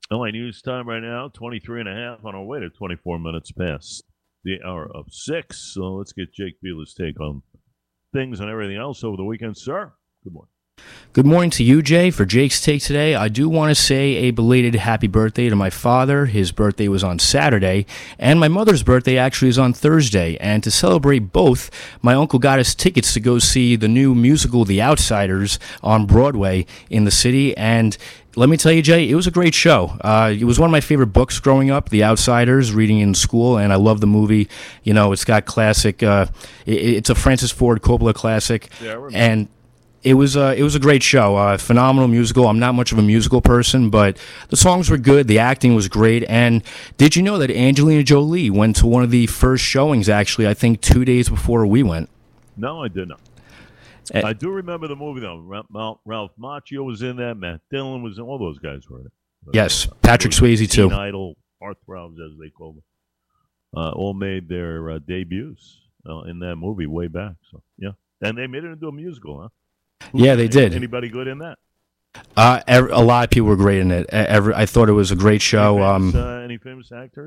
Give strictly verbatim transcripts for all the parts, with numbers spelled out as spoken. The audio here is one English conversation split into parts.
L A News time right now, twenty-three and a half on our way to twenty-four minutes past the hour of six. So let's get Jake Beeler's take on things and everything else over the weekend, sir. Good morning. Good morning to you, Jay. For Jake's Take today, I do want to say a belated happy birthday to my father. His birthday was on Saturday, and my mother's birthday actually is on Thursday. And to celebrate both, my uncle got us tickets to go see the new musical The Outsiders on Broadway in the city. And let me tell you, Jay, it was a great show. Uh, it was one of my favorite books growing up, The Outsiders, reading in school, and I love the movie. You know, it's got classic, uh, it, it's a Francis Ford Coppola classic. Yeah, I remember. And it was uh, it was a great show, uh, phenomenal musical. I'm not much of a musical person, but the songs were good, the acting was great. And did you know that Angelina Jolie went to one of the first showings? Actually, I think two days before we went. No, I did not. Uh, I do remember the movie though. Ralph, Ralph Macchio was in that. Matt Dillon was in. All those guys were in it. yes, Uh, Patrick those Swayze too. teen idol heartthrobs, as they call them, uh, all made their uh, debuts uh, in that movie way back. So yeah, and they made it into a musical, huh? Who, Yeah, they did. Anybody good in that? Uh, ev- a lot of people were great in it. E- Every, I thought it was a great show. Any famous, Um, uh, any famous actors?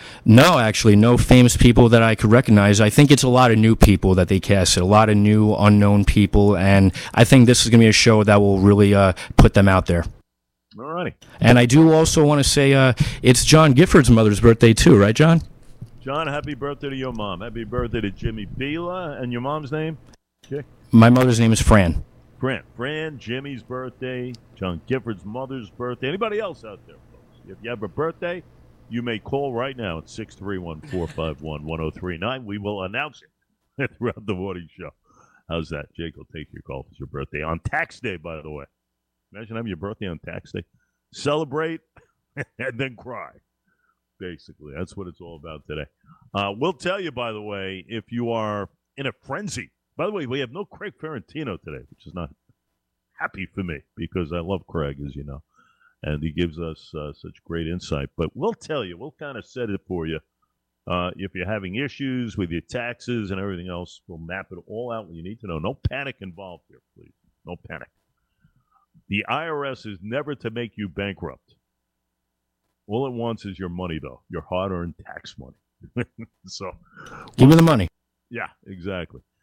no, actually, no famous people that I could recognize. I think it's a lot of new people that they casted, a lot of new unknown people, and I think this is going to be a show that will really uh, put them out there. All righty. And I do also want to say uh, it's John Gifford's mother's birthday too, right, John? John, happy birthday to your mom. Happy birthday to Jimmy Bila. And your mom's name? Chick? My mother's name is Fran. Fran. Fran, Jimmy's birthday, John Gifford's mother's birthday. Anybody else out there, folks? If you have a birthday, you may call right now at six three one, four five one, one oh three nine. We will announce it throughout the morning show. How's that? Jake will take your call. It's your birthday on tax day, by the way. Imagine having your birthday on tax day. Celebrate and then cry. Basically, that's what it's all about today. Uh, we'll tell you, by the way, if you are in a frenzy. By the way, we have no Craig Ferentino today, which is not happy for me because I love Craig, as you know, and he gives us uh, such great insight. But we'll tell you, we'll kind of set it for you. Uh, if you're having issues with your taxes and everything else, we'll map it all out what you need to know. No panic involved here, please. No panic. The I R S is never to make you bankrupt. All it wants is your money, though, your hard-earned tax money. so, Give me the money. yeah, exactly.